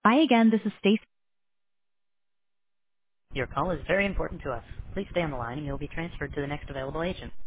Hi again, this is Stacy. Your call is very important to us. Please stay on the line and you'll be transferred to the next available agent.